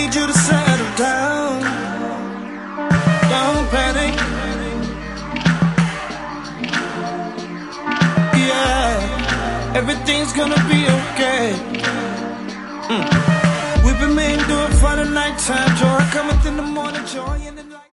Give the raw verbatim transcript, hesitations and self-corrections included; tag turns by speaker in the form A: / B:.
A: need you to settle down. Don't panic. Yeah, everything's gonna be okay. Mm. We've been made to do it for the nighttime. Joy cometh in the morning, joy in the